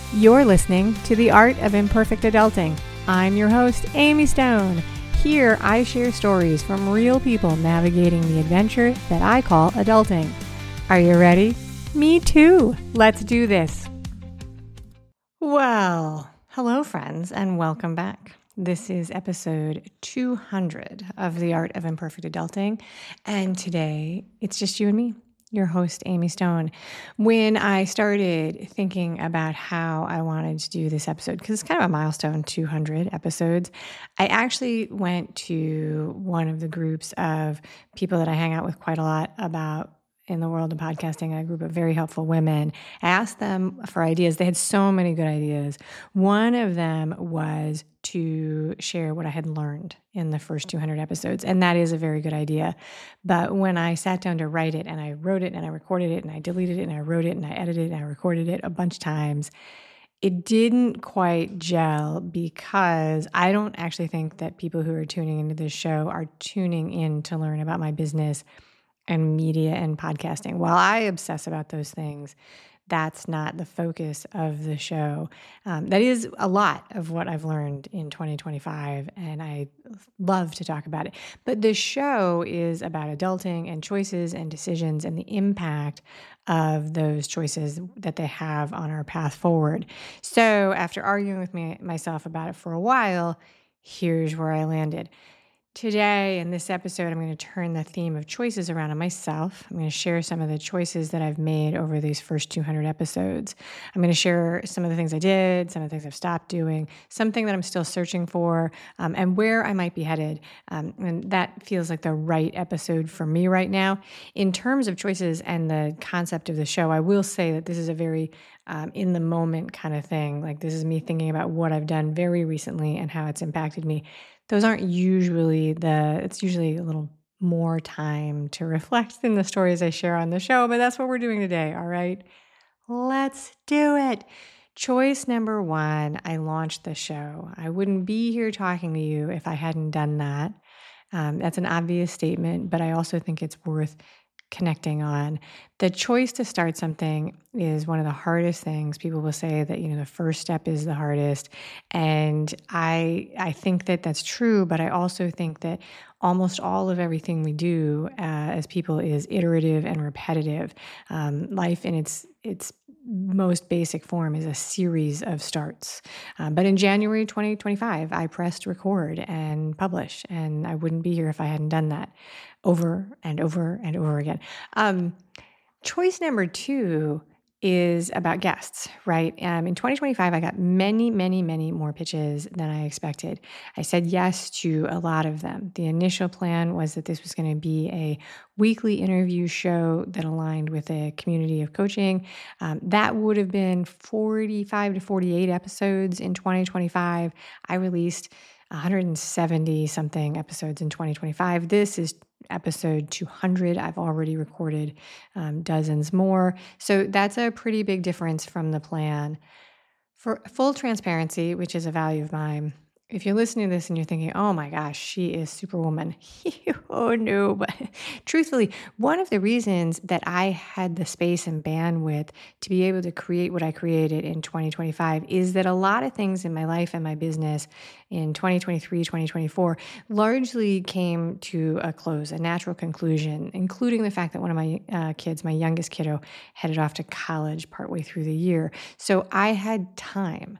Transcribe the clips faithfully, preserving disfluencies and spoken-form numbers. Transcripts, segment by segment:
You're listening to The Art of Imperfect Adulting. I'm your host, Amy Stone. Here, I share stories from real people navigating the adventure that I call adulting. Are you ready? Me too. Let's do this. Well, hello, friends, and welcome back. This is episode two hundred of The Art of Imperfect Adulting, and today it's just you and me, your host, Amy Stone. When I started thinking about how I wanted to do this episode, because it's kind of a milestone, two hundred episodes, I actually went to one of the groups of people that I hang out with quite a lot about in the world of podcasting, a group of very helpful women. I asked them for ideas. They had so many good ideas. One of them was to share what I had learned in the first two hundred episodes, and that is a very good idea. But when I sat down to write it, and I wrote it, and I recorded it, and I deleted it, and I wrote it, and I edited it, and I recorded it a bunch of times, it didn't quite gel because I don't actually think that people who are tuning into this show are tuning in to learn about my business and media and podcasting. While I obsess about those things, that's not the focus of the show. Um, that is a lot of what I've learned in twenty twenty-five, and I love to talk about it. But the show is about adulting and choices and decisions and the impact of those choices that they have on our path forward. So after arguing with me myself about it for a while, here's where I landed. Today, in this episode, I'm going to turn the theme of choices around on myself. I'm going to share some of the choices that I've made over these first two hundred episodes. I'm going to share some of the things I did, some of the things I've stopped doing, something that I'm still searching for, um, and where I might be headed. Um, and that feels like the right episode for me right now. In terms of choices and the concept of the show, I will say that this is a very um, in the moment kind of thing. Like, this is me thinking about what I've done very recently and how it's impacted me. Those aren't usually the, it's usually a little more time to reflect than the stories I share on the show, but that's what we're doing today, all right? Let's do it. Choice number one, I launched the show. I wouldn't be here talking to you if I hadn't done that. Um, that's an obvious statement, but I also think it's worth connecting on. The choice to start something is one of the hardest things. People will say that, you know, the first step is the hardest. And I I think that that's true, but I also think that almost all of everything we do uh, as people is iterative and repetitive. Um, life in its its most basic form is a series of starts. Um, but in January twenty twenty-five, I pressed record and publish, and I wouldn't be here if I hadn't done that over and over and over again. Um, choice number two is about guests, right? Um, in twenty twenty-five, I got many, many, many more pitches than I expected. I said yes to a lot of them. The initial plan was that this was going to be a weekly interview show that aligned with a community of coaching. Um, that would have been forty-five to forty-eight episodes in twenty twenty-five. I released one hundred seventy something episodes in twenty twenty-five. This is episode two hundred. I've already recorded um, dozens more. So that's a pretty big difference from the plan. For full transparency, which is a value of mine, if you're listening to this and you're thinking, oh my gosh, she is Superwoman. Oh no. But truthfully, one of the reasons that I had the space and bandwidth to be able to create what I created in twenty twenty-five is that a lot of things in my life and my business in twenty twenty-three, twenty twenty-four largely came to a close, a natural conclusion, including the fact that one of my uh, kids, my youngest kiddo, headed off to college partway through the year. So I had time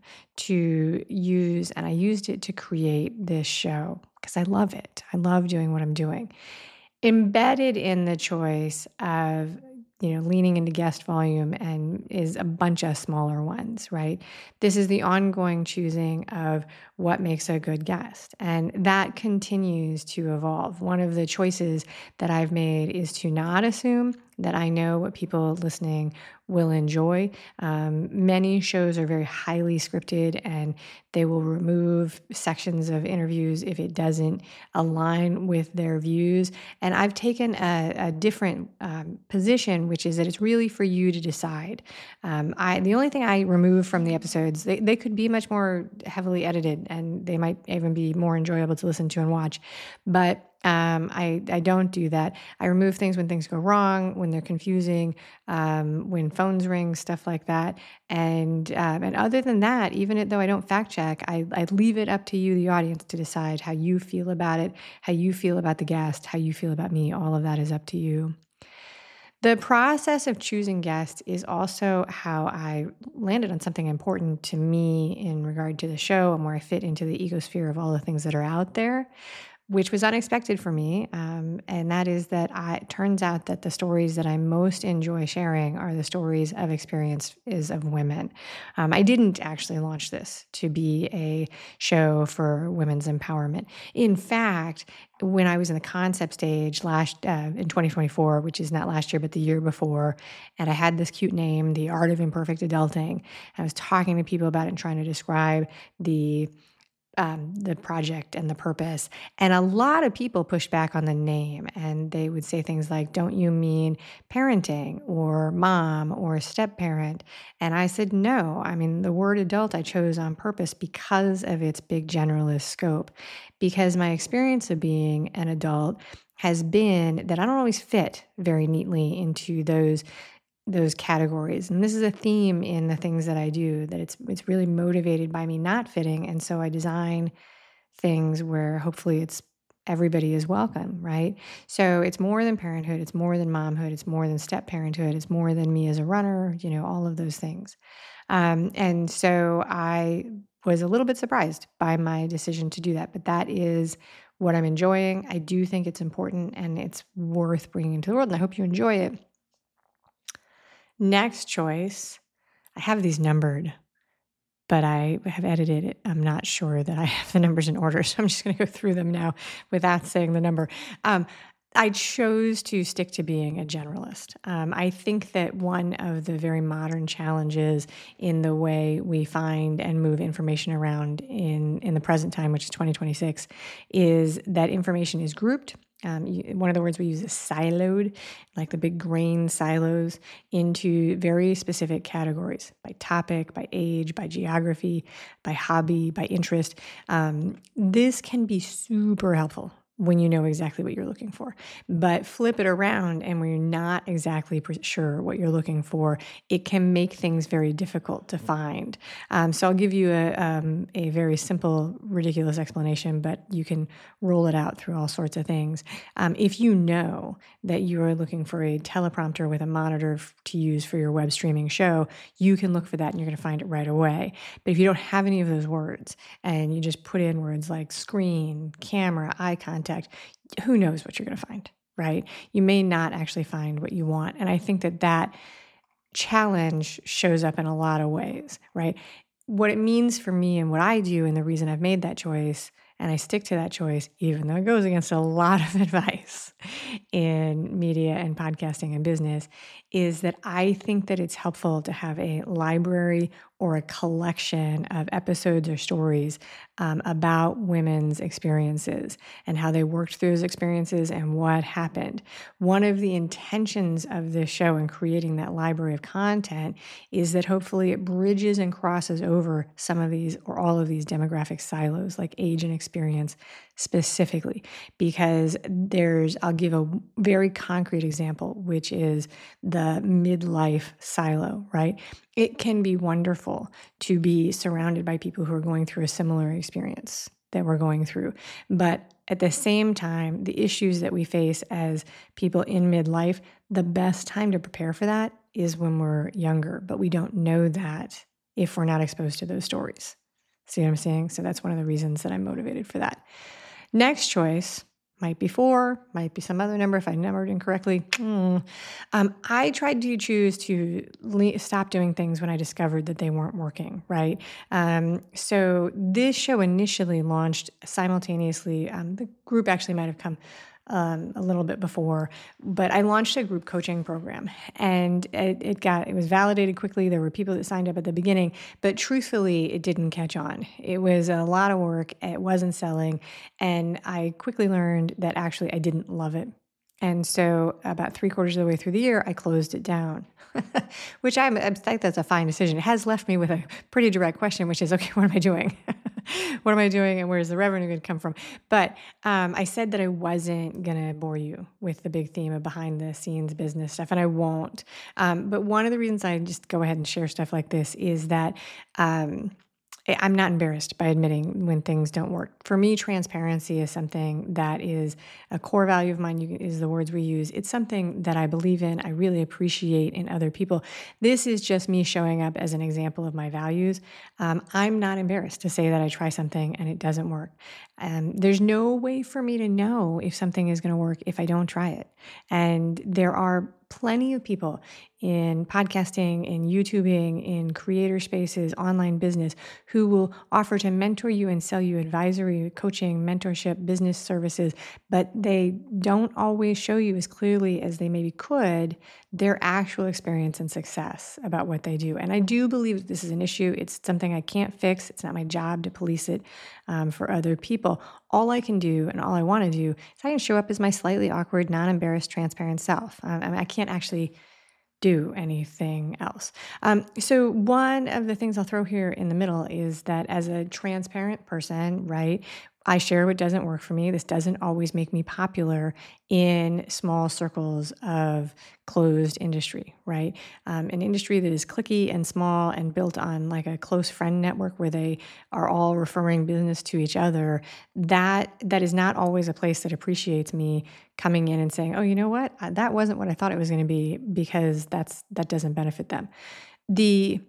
to use, and I used it to create this show because I love it. I love doing what I'm doing. Embedded in the choice of, you know, leaning into guest volume and is a bunch of smaller ones, right? This is the ongoing choosing of what makes a good guest. And that continues to evolve. One of the choices that I've made is to not assume that I know what people listening will enjoy. Um, many shows are very highly scripted, and they will remove sections of interviews if it doesn't align with their views. And I've taken a, a different um, position, which is that it's really for you to decide. Um, I the only thing I remove from the episodes, they, they could be much more heavily edited, and they might even be more enjoyable to listen to and watch. But Um, I, I don't do that. I remove things when things go wrong, when they're confusing, um, when phones ring, stuff like that. And um, and other than that, even though I don't fact check, I, I leave it up to you, the audience, to decide how you feel about it, how you feel about the guest, how you feel about me. All of that is up to you. The process of choosing guests is also how I landed on something important to me in regard to the show and where I fit into the ecosphere of all the things that are out there, which was unexpected for me. Um, and that is that I, it turns out that the stories that I most enjoy sharing are the stories of experiences of women. Um, I didn't actually launch this to be a show for women's empowerment. In fact, when I was in the concept stage last uh, in twenty twenty-four, which is not last year, but the year before, and I had this cute name, The Art of Imperfect Adulting, I was talking to people about it and trying to describe the um, the project and the purpose. And a lot of people pushed back on the name, and they would say things like, don't you mean parenting or mom or step parent? And I said, no, I mean, the word adult I chose on purpose because of its big generalist scope, because my experience of being an adult has been that I don't always fit very neatly into those those categories. And this is a theme in the things that I do, that it's it's really motivated by me not fitting. And so I design things where hopefully it's everybody is welcome, right? So it's more than parenthood, it's more than momhood, it's more than step parenthood, it's more than me as a runner, you know, all of those things. Um, and so I was a little bit surprised by my decision to do that, but that is what I'm enjoying. I do think it's important and it's worth bringing into the world, and I hope you enjoy it. Next choice, I have these numbered, but I have edited it. I'm not sure that I have the numbers in order, so I'm just going to go through them now without saying the number. Um, I chose to stick to being a generalist. Um, I think that one of the very modern challenges in the way we find and move information around in, in the present time, which is twenty twenty-six, is that information is grouped. Um, you, one of the words we use is siloed, like the big grain silos, into very specific categories by topic, by age, by geography, by hobby, by interest. Um, this can be super helpful when you know exactly what you're looking for. But flip it around, and when you're not exactly sure what you're looking for, it can make things very difficult to find. Um, so I'll give you a, um, a very simple, ridiculous explanation, but you can roll it out through all sorts of things. Um, if you know that you are looking for a teleprompter with a monitor f- to use for your web streaming show, you can look for that and you're going to find it right away. But if you don't have any of those words and you just put in words like screen, camera, eye contact, who knows what you're going to find, right? You may not actually find what you want. And I think that that challenge shows up in a lot of ways, right? What it means for me and what I do, and the reason I've made that choice, and I stick to that choice, even though it goes against a lot of advice in media and podcasting and business, is that I think that it's helpful to have a library or a collection of episodes or stories um, about women's experiences and how they worked through those experiences and what happened. One of the intentions of this show in creating that library of content is that hopefully it bridges and crosses over some of these or all of these demographic silos, like age and experience specifically, because there's, I'll give a very concrete example, which is the midlife silo, right? It can be wonderful to be surrounded by people who are going through a similar experience that we're going through. But at the same time, the issues that we face as people in midlife, the best time to prepare for that is when we're younger, but we don't know that if we're not exposed to those stories. See what I'm saying? So that's one of the reasons that I'm motivated for that. Next choice might be four, might be some other number if I numbered incorrectly. Mm. Um, I tried to choose to le- stop doing things when I discovered that they weren't working, right? Um, so this show initially launched simultaneously. Um, the group actually might have come Um, a little bit before, but I launched a group coaching program, and it, it got it was validated quickly. There were people that signed up at the beginning, but truthfully, it didn't catch on. It was a lot of work. It wasn't selling, and I quickly learned that actually I didn't love it. And so about three quarters of the way through the year, I closed it down, which I'm, I think that's a fine decision. It has left me with a pretty direct question, which is, okay, what am I doing? what am I doing and where's the revenue going to come from? But um, I said that I wasn't going to bore you with the big theme of behind the scenes business stuff, and I won't. Um, but one of the reasons I just go ahead and share stuff like this is that um, I'm not embarrassed by admitting when things don't work. For me, transparency is something that is a core value of mine, is the words we use. It's something that I believe in, I really appreciate in other people. This is just me showing up as an example of my values. Um, I'm not embarrassed to say that I try something and it doesn't work. Um, there's no way for me to know if something is going to work if I don't try it. And there are plenty of people in podcasting, in YouTubing, in creator spaces, online business, who will offer to mentor you and sell you advisory, coaching, mentorship, business services, but they don't always show you as clearly as they maybe could their actual experience and success about what they do. And I do believe that this is an issue. It's something I can't fix. It's not my job to police it um, for other people. All I can do and all I want to do is I can show up as my slightly awkward, non-embarrassed, transparent self. Um, I mean, I can't actually do anything else. Um, so one of the things I'll throw here in the middle is that as a transparent person, right, I share what doesn't work for me. This doesn't always make me popular in small circles of closed industry, right? Um, an industry that is cliquey and small and built on like a close friend network where they are all referring business to each other, that that is not always a place that appreciates me coming in and saying, oh, you know what? That wasn't what I thought it was going to be, because that's that doesn't benefit them. The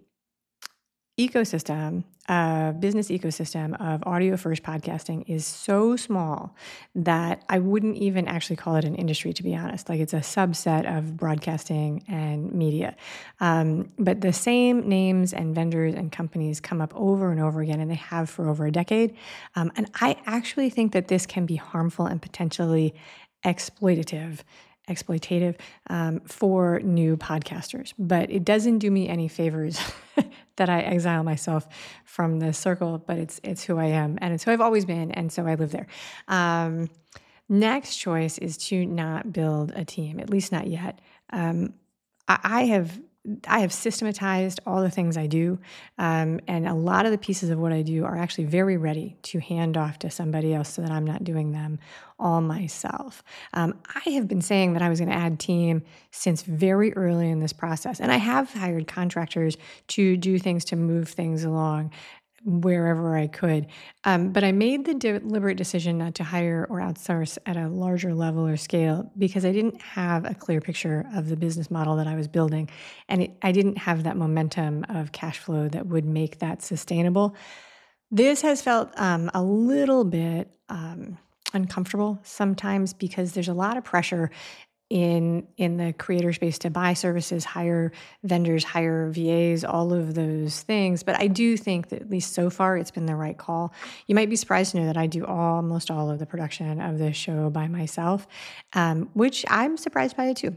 ecosystem, uh, business ecosystem of audio first podcasting is so small that I wouldn't even actually call it an industry, to be honest. Like, it's a subset of broadcasting and media. Um, but the same names and vendors and companies come up over and over again, and they have for over a decade. Um, and I actually think that this can be harmful and potentially exploitative exploitative um, for new podcasters. But it doesn't do me any favors that I exile myself from the circle, but it's it's who I am, and it's who I've always been, and so I live there. Um, next choice is to not build a team, at least not yet. Um, I, I have I have systematized all the things I do, um, and a lot of the pieces of what I do are actually very ready to hand off to somebody else so that I'm not doing them all myself. Um, I have been saying that I was going to add team since very early in this process, and I have hired contractors to do things to move things along wherever I could. Um, but I made the deliberate decision not to hire or outsource at a larger level or scale because I didn't have a clear picture of the business model that I was building. And it, I didn't have that momentum of cash flow that would make that sustainable. This has felt um, a little bit um, uncomfortable sometimes because there's a lot of pressure in in the creator space to buy services, hire vendors, hire V As, all of those things. But I do think that at least so far, it's been the right call. You might be surprised to know that I do almost all of the production of this show by myself, um, which I'm surprised by it too.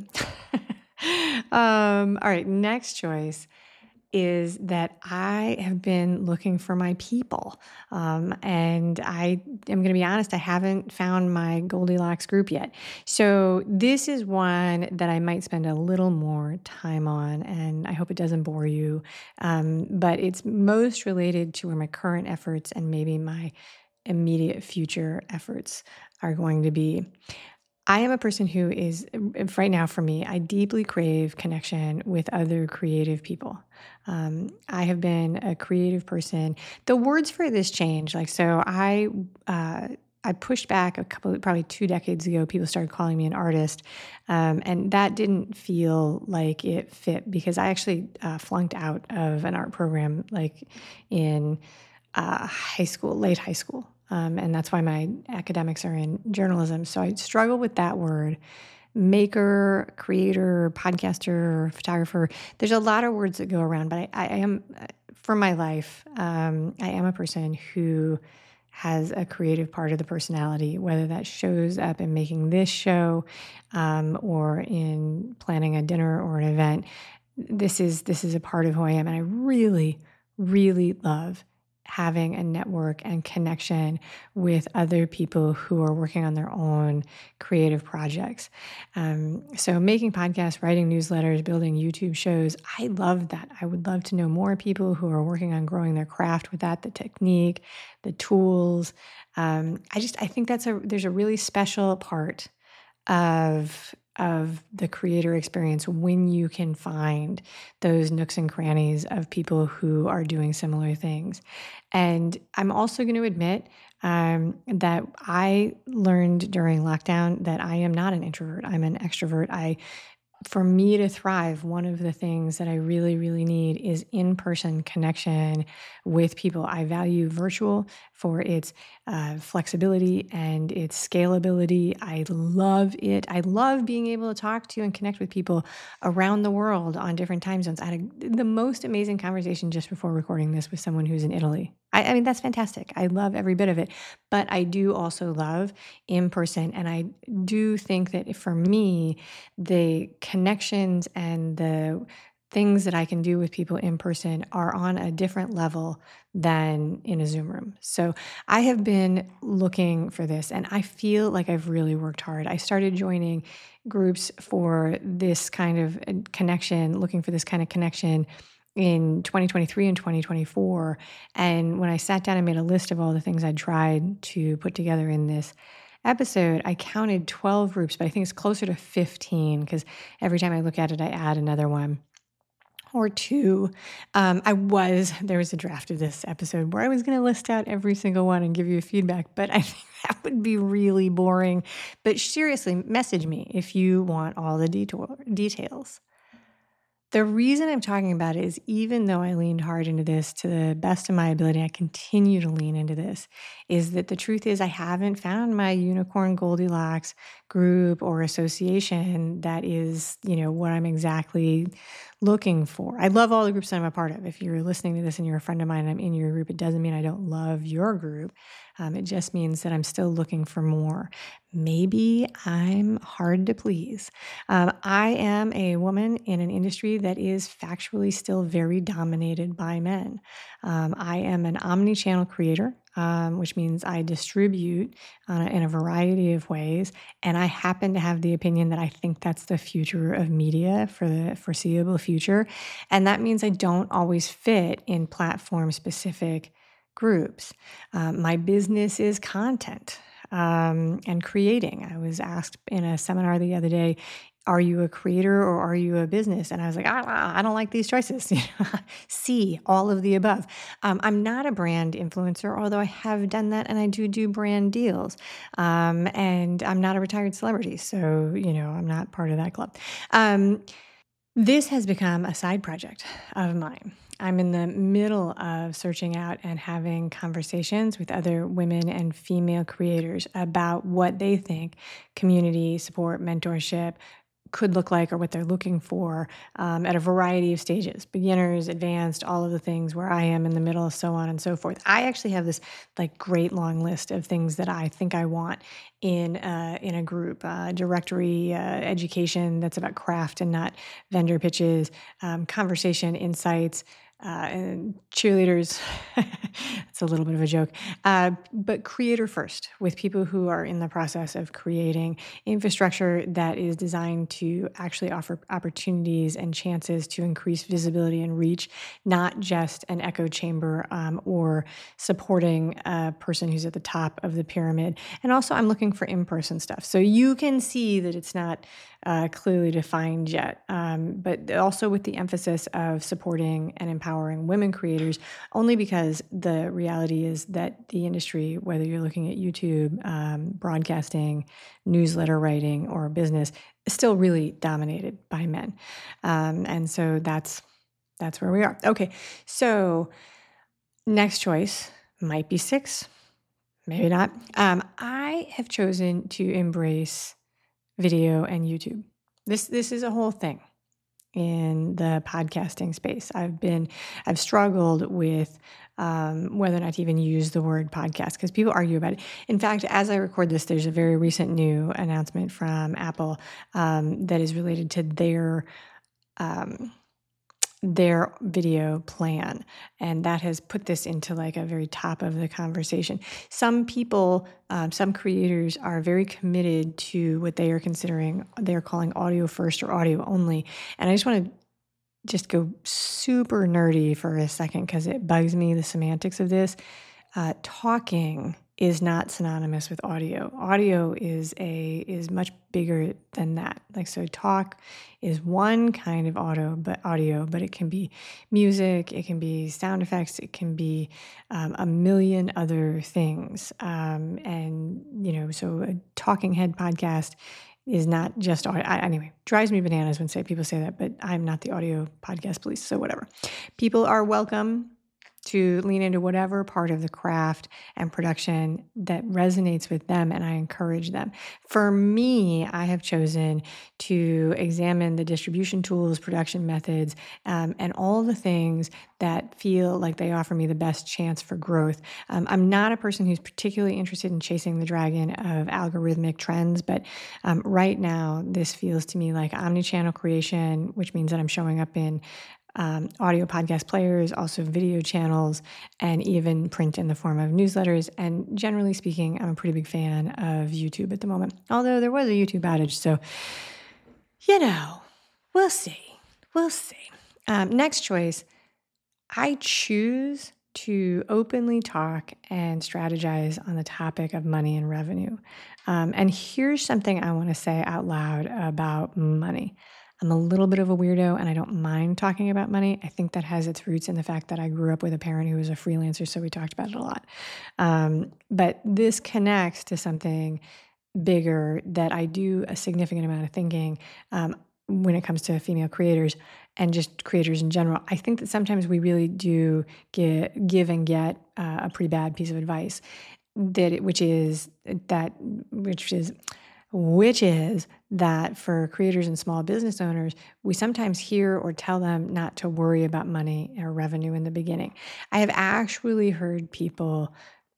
um, all right, next choice is that I have been looking for my people. Um, and I am going to be honest, I haven't found my Goldilocks group yet. So this is one that I might spend a little more time on, and I hope it doesn't bore you. Um, but it's most related to where my current efforts and maybe my immediate future efforts are going to be. I am a person who is, right now for me, I deeply crave connection with other creative people. Um, I have been a creative person. The words for this change, like, so I, uh, I pushed back a couple, probably two decades ago, people started calling me an artist. Um, and that didn't feel like it fit because I actually uh, flunked out of an art program like in uh, high school, late high school. Um, and that's why my academics are in journalism. So I struggle with that word. Maker, creator, podcaster, photographer. There's a lot of words that go around, but I, I am, for my life, um, I am a person who has a creative part of the personality, whether that shows up in making this show um, or in planning a dinner or an event. This is this is a part of who I am, and I really, really love having a network and connection with other people who are working on their own creative projects. Um, so making podcasts, writing newsletters, building YouTube shows, I love that. I would love to know more people who are working on growing their craft with that, the technique, the tools. Um, I just, I think that's a, there's a really special part of of the creator experience when you can find those nooks and crannies of people who are doing similar things. And I'm also going to admit um, that I learned during lockdown that I am not an introvert. I'm an extrovert. I For me to thrive, one of the things that I really, really need is in-person connection with people. I value virtual for its uh, flexibility and its scalability. I love it. I love being able to talk to and connect with people around the world on different time zones. I had a, the most amazing conversation just before recording this with someone who's in Italy. I, I mean, that's fantastic. I love every bit of it. But I do also love in person. And I do think that for me, the connections and the things that I can do with people in person are on a different level than in a Zoom room. So I have been looking for this, and I feel like I've really worked hard. I started joining groups for this kind of connection, looking for this kind of connection in twenty twenty-three and twenty twenty-four. And when I sat down and made a list of all the things I'd tried to put together in this episode, I counted twelve groups, but I think it's closer to fifteen because every time I look at it, I add another one or two. Um, I was, there was a draft of this episode where I was going to list out every single one and give you a feedback, but I think that would be really boring. But seriously, message me if you want all the detour, details. The reason I'm talking about it is even though I leaned hard into this to the best of my ability, I continue to lean into this, is that the truth is I haven't found my unicorn Goldilocks group or association that is, you know, what I'm exactly looking for. I love all the groups that I'm a part of. If you're listening to this and you're a friend of mine and I'm in your group, it doesn't mean I don't love your group. Um, it just means that I'm still looking for more. Maybe I'm hard to please. Um, I am a woman in an industry that is factually still very dominated by men. Um, I am an omni-channel creator, um, which means I distribute uh, in a variety of ways. And I happen to have the opinion that I think that's the future of media for the foreseeable future. And that means I don't always fit in platform-specific groups. Um, my business is content um, and creating. I was asked in a seminar the other day, are you a creator or are you a business? And I was like, ah, I don't like these choices. C, all of the above. Um, I'm not a brand influencer, although I have done that and I do do brand deals. Um, and I'm not a retired celebrity, so, you know, I'm not part of that club. Um, this has become a side project of mine. I'm in the middle of searching out and having conversations with other women and female creators about what they think community support, mentorship could look like or what they're looking for um, at a variety of stages, beginners, advanced, all of the things where I am in the middle, so on and so forth. I actually have this like great long list of things that I think I want in uh, in a group, uh, directory, uh, education that's about craft and not vendor pitches, um, conversation, insights, Uh, and cheerleaders, it's a little bit of a joke, uh, but creator first with people who are in the process of creating infrastructure that is designed to actually offer opportunities and chances to increase visibility and reach, not just an echo chamber um, or supporting a person who's at the top of the pyramid. And also I'm looking for in-person stuff. So you can see that it's not uh, clearly defined yet, um, but also with the emphasis of supporting and empowering women creators, only because the reality is that the industry, whether you're looking at YouTube, um, broadcasting, newsletter writing, or business, is still really dominated by men. Um, and so that's that's where we are. Okay, so next choice might be six, maybe not. Um, I have chosen to embrace video and YouTube. This this is a whole thing in the podcasting space. I've been, I've struggled with um, whether or not to even use the word podcast because people argue about it. In fact, as I record this, there's a very recent new announcement from Apple um, that is related to their um, their video plan. And that has put this into like a very top of the conversation. Some people, um, some creators are very committed to what they are considering, they're calling audio first or audio only. And I just want to just go super nerdy for a second because it bugs me, the semantics of this. Uh, talking is not synonymous with audio. Audio is a is much bigger than that. Like, so talk is one kind of audio, but audio, but it can be music, it can be sound effects, it can be um, a million other things. Um, and you know, so a talking head podcast is not just audio. I, anyway, drives me bananas when say people say that, but I'm not the audio podcast police, so whatever. People are welcome to lean into whatever part of the craft and production that resonates with them, and I encourage them. For me, I have chosen to examine the distribution tools, production methods, um, and all the things that feel like they offer me the best chance for growth. Um, I'm not a person who's particularly interested in chasing the dragon of algorithmic trends, but um, right now, this feels to me like omnichannel creation, which means that I'm showing up in Um, audio podcast players, also video channels, and even print in the form of newsletters. And generally speaking, I'm a pretty big fan of YouTube at the moment, although there was a YouTube outage. So, you know, we'll see. We'll see. Um, next choice, I choose to openly talk and strategize on the topic of money and revenue. Um, and here's something I want to say out loud about money. I'm a little bit of a weirdo and I don't mind talking about money. I think that has its roots in the fact that I grew up with a parent who was a freelancer, so we talked about it a lot. Um, but this connects to something bigger that I do a significant amount of thinking um, when it comes to female creators and just creators in general. I think that sometimes we really do get, give and get uh, a pretty bad piece of advice, that it, which is that which is. which is that for creators and small business owners, we sometimes hear or tell them not to worry about money or revenue in the beginning. I have actually heard people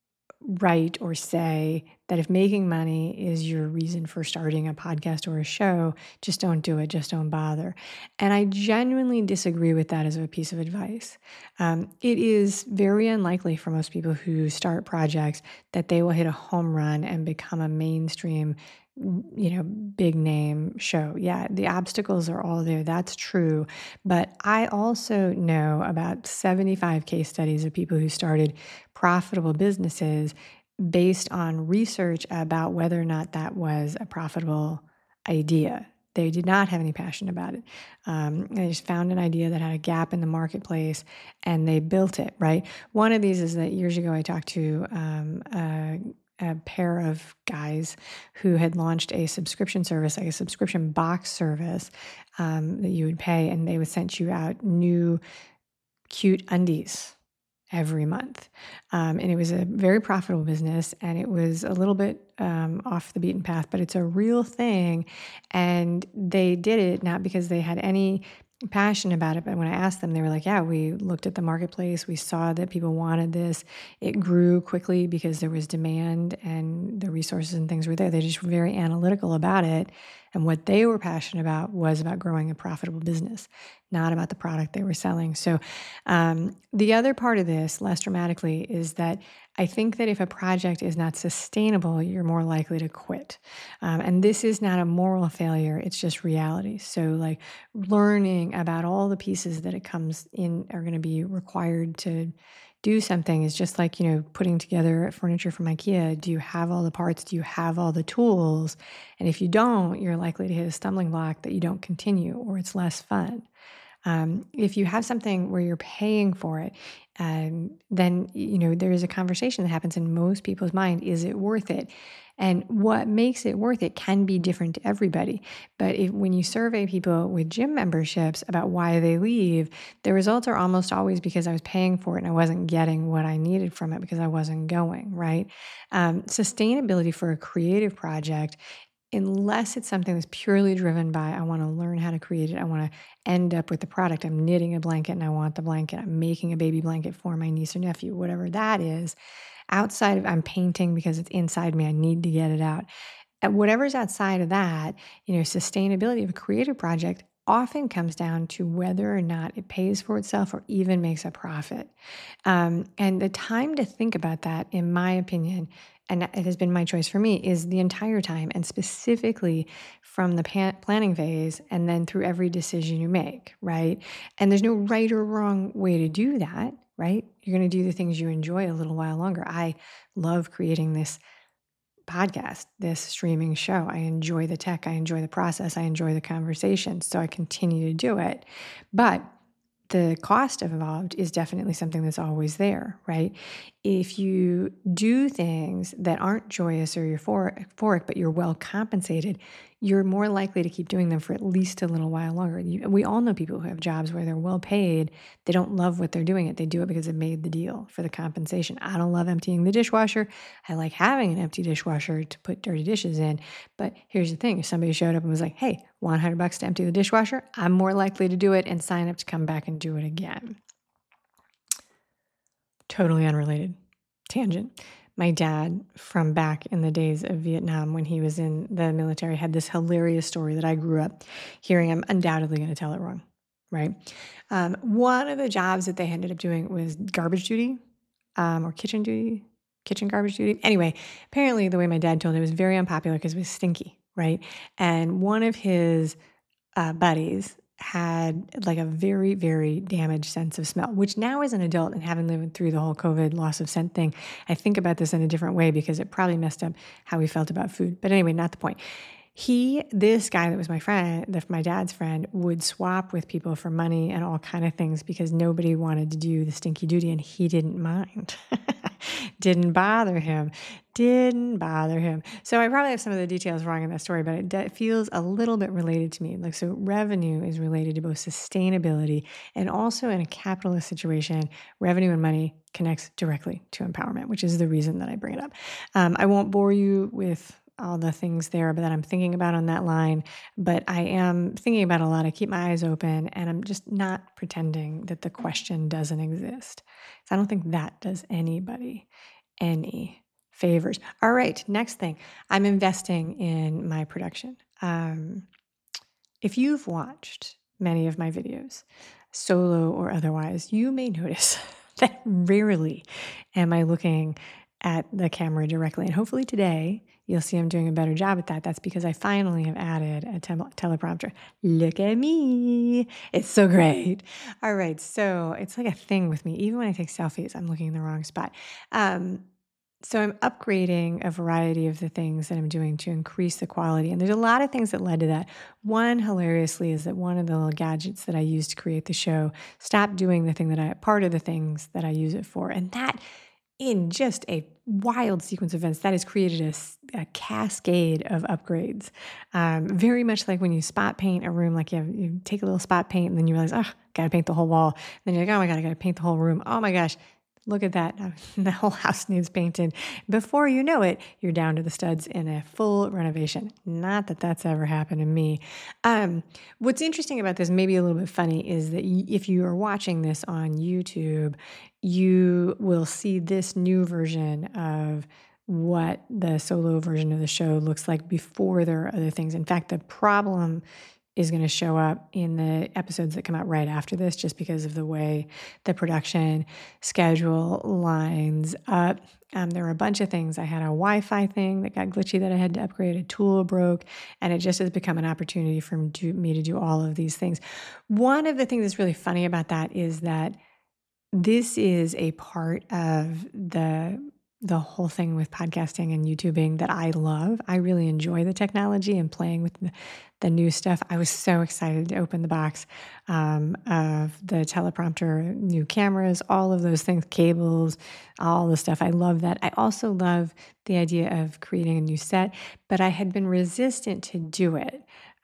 write or say that if making money is your reason for starting a podcast or a show, just don't do it, just don't bother. And I genuinely disagree with that as a piece of advice. Um, it is very unlikely for most people who start projects that they will hit a home run and become a mainstream, you know, big name show. Yeah, the obstacles are all there. That's true. But I also know about seventy-five case studies of people who started profitable businesses based on research about whether or not that was a profitable idea. They did not have any passion about it. Um, they just found an idea that had a gap in the marketplace and they built it, right? One of these is that years ago I talked to um, a a pair of guys who had launched a subscription service, like a subscription box service um, that you would pay, and they would send you out new cute undies every month. Um, and it was a very profitable business, and it was a little bit um, off the beaten path, but it's a real thing. And they did it not because they had any passion about it, but when I asked them, they were like, yeah, we looked at the marketplace, we saw that people wanted this, it grew quickly because there was demand and the resources and things were there. They're just very analytical about it, and what they were passionate about was about growing a profitable business, not about the product they were selling. So um, the other part of this, less dramatically, is that I think that if a project is not sustainable, you're more likely to quit. Um, and this is not a moral failure, it's just reality. So like learning about all the pieces that it comes in are going to be required to do something is just like, you know, putting together furniture from IKEA. Do you have all the parts? Do you have all the tools? And if you don't, you're likely to hit a stumbling block that you don't continue, or it's less fun. Um, if you have something where you're paying for it, um, then, you know, there is a conversation that happens in most people's mind. Is it worth it? And what makes it worth it can be different to everybody. But if, when you survey people with gym memberships about why they leave, the results are almost always because I was paying for it and I wasn't getting what I needed from it because I wasn't going, right? Um, sustainability for a creative project, unless it's something that's purely driven by, I want to learn how to create it, I want to end up with the product, I'm knitting a blanket and I want the blanket, I'm making a baby blanket for my niece or nephew, whatever that is, outside of, I'm painting because it's inside me, I need to get it out. At whatever's outside of that, you know, sustainability of a creative project, often comes down to whether or not it pays for itself or even makes a profit. Um, and the time to think about that, in my opinion, and it has been my choice for me, is the entire time, and specifically from the pan- planning phase and then through every decision you make, right? And there's no right or wrong way to do that, right? You're going to do the things you enjoy a little while longer. I love creating this podcast, this streaming show. I enjoy the tech. I enjoy the process. I enjoy the conversation. So I continue to do it. But the cost involved is definitely something that's always there, right? If you do things that aren't joyous or euphoric, but you're well compensated, you're more likely to keep doing them for at least a little while longer. You, we all know people who have jobs where they're well paid. They don't love what they're doing it. They do it because it made the deal for the compensation. I don't love emptying the dishwasher. I like having an empty dishwasher to put dirty dishes in. But here's the thing. If somebody showed up and was like, hey, one hundred bucks to empty the dishwasher, I'm more likely to do it and sign up to come back and do it again. Totally unrelated tangent. My dad, from back in the days of Vietnam when he was in the military, had this hilarious story that I grew up hearing. I'm undoubtedly going to tell it wrong, right? Um, one of the jobs that they ended up doing was garbage duty um, or kitchen duty, kitchen garbage duty. Anyway, apparently the way my dad told it, it was very unpopular because it was stinky, right? And one of his uh, buddies had like a very, very damaged sense of smell, which now as an adult and having lived through the whole COVID loss of scent thing, I think about this in a different way because it probably messed up how we felt about food. But anyway, not the point. He, this guy that was my friend, that my dad's friend, would swap with people for money and all kind of things because nobody wanted to do the stinky duty and he didn't mind. Didn't bother him. Didn't bother him. So I probably have some of the details wrong in that story, but it de- feels a little bit related to me. Like, so revenue is related to both sustainability and also in a capitalist situation, revenue and money connects directly to empowerment, which is the reason that I bring it up. Um, I won't bore you with all the things there that I'm thinking about on that line, but I am thinking about a lot. I keep my eyes open and I'm just not pretending that the question doesn't exist. So I don't think that does anybody any favors. All right, next thing. I'm investing in my production. Um, if you've watched many of my videos, solo or otherwise, you may notice that rarely am I looking at the camera directly. And hopefully today you'll see I'm doing a better job at that. That's because I finally have added a te- teleprompter. Look at me. It's so great. All right. So it's like a thing with me. Even when I take selfies, I'm looking in the wrong spot. Um, so I'm upgrading a variety of the things that I'm doing to increase the quality. And there's a lot of things that led to that. One, hilariously, is that one of the little gadgets that I used to create the show stopped doing the thing that I, part of the things that I use it for. And that, in just a wild sequence of events, that has created a, a cascade of upgrades. Um, very much like when you spot paint a room, like you, have, you take a little spot paint and then you realize, oh, gotta paint the whole wall. And then you're like, oh my God, I gotta paint the whole room. Oh my gosh, look at that. The whole house needs painted. Before you know it, you're down to the studs in a full renovation. Not that that's ever happened to me. Um, what's interesting about this, maybe a little bit funny, is that if you are watching this on YouTube, you will see this new version of what the solo version of the show looks like before there are other things. In fact, the problem is going to show up in the episodes that come out right after this, just because of the way the production schedule lines up. Um, there were a bunch of things. I had a Wi-Fi thing that got glitchy that I had to upgrade. A tool broke, and it just has become an opportunity for me to do all of these things. One of the things that's really funny about that is that this is a part of the the whole thing with podcasting and YouTubing that I love. I really enjoy the technology and playing with the, the new stuff. I was so excited to open the box um, of the teleprompter, new cameras, all of those things, cables, all the stuff. I love that. I also love the idea of creating a new set, but I had been resistant to do it.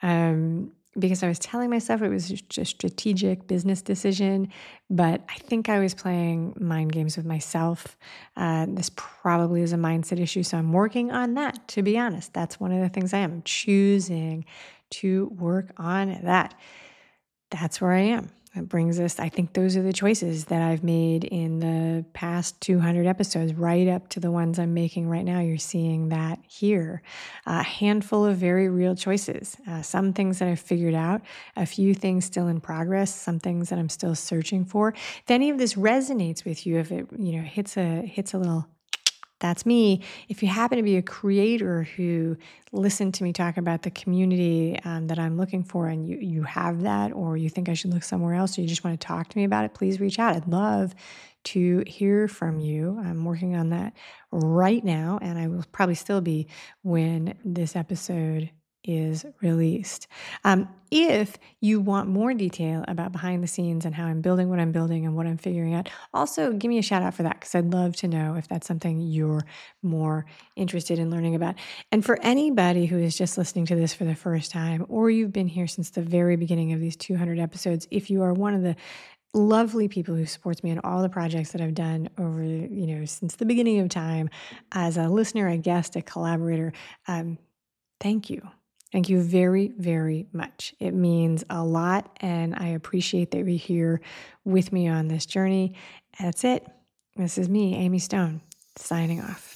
Um, because I was telling myself it was just a strategic business decision, but I think I was playing mind games with myself. Uh, this probably is a mindset issue, so I'm working on that, to be honest. That's one of the things I am choosing to work on that. That's where I am. That brings us, I think those are the choices that I've made in the past two hundred episodes, right up to the ones I'm making right now. You're seeing that here. A handful of very real choices. Uh, some things that I've figured out, a few things still in progress, some things that I'm still searching for. If any of this resonates with you, if it, you know, hits a hits a little, that's me. If you happen to be a creator who listened to me talk about the community um, that I'm looking for, and you you have that, or you think I should look somewhere else, or you just want to talk to me about it, please reach out. I'd love to hear from you. I'm working on that right now, and I will probably still be when this episode is released. Um, if you want more detail about behind the scenes and how I'm building what I'm building and what I'm figuring out, also give me a shout out for that, because I'd love to know if that's something you're more interested in learning about. And for anybody who is just listening to this for the first time, or you've been here since the very beginning of these two hundred episodes, if you are one of the lovely people who supports me in all the projects that I've done over, you know, since the beginning of time, as a listener, a guest, a collaborator, um, thank you. Thank you very, very much. It means a lot, and I appreciate that you're here with me on this journey. That's it. This is me, Amy Stone, signing off.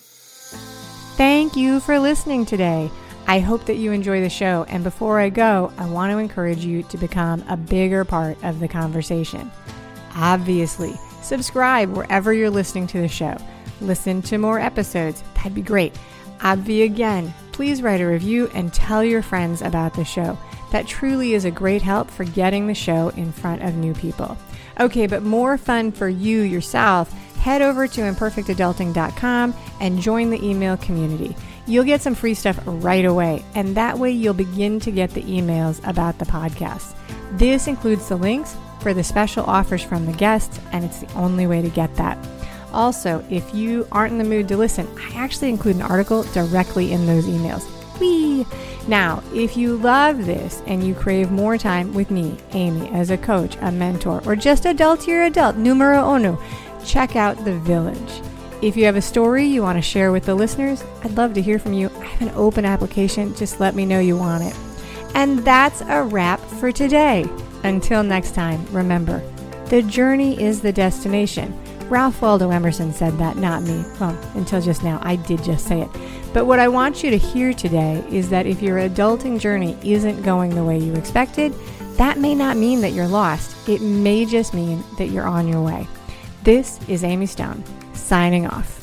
Thank you for listening today. I hope that you enjoy the show, and before I go, I want to encourage you to become a bigger part of the conversation. Obviously, subscribe wherever you're listening to the show. Listen to more episodes. That'd be great. Obvi again, please write a review and tell your friends about the show. That truly is a great help for getting the show in front of new people. Okay, but more fun for you yourself, head over to imperfect adulting dot com and join the email community. You'll get some free stuff right away, and that way you'll begin to get the emails about the podcast. This includes the links for the special offers from the guests, and it's the only way to get that. Also, if you aren't in the mood to listen, I actually include an article directly in those emails. Whee! Now, if you love this and you crave more time with me, Amy, as a coach, a mentor, or just adultier adult, numero uno, check out The Village. If you have a story you want to share with the listeners, I'd love to hear from you. I have an open application. Just let me know you want it. And that's a wrap for today. Until next time, remember, the journey is the destination. Ralph Waldo Emerson said that, not me. Well, until just now, I did just say it. But what I want you to hear today is that if your adulting journey isn't going the way you expected, that may not mean that you're lost. It may just mean that you're on your way. This is Amy Stone, signing off.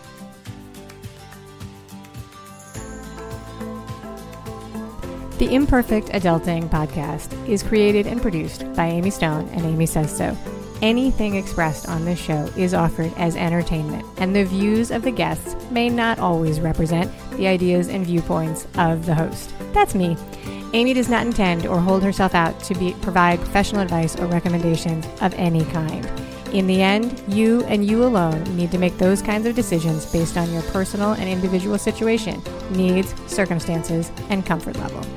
The Imperfect Adulting podcast is created and produced by Amy Stone and Amy Says So. Anything expressed on this show is offered as entertainment, and the views of the guests may not always represent the ideas and viewpoints of the host. That's me. Amy does not intend or hold herself out to be, provide professional advice or recommendations of any kind. In the end, you and you alone need to make those kinds of decisions based on your personal and individual situation, needs, circumstances, and comfort level.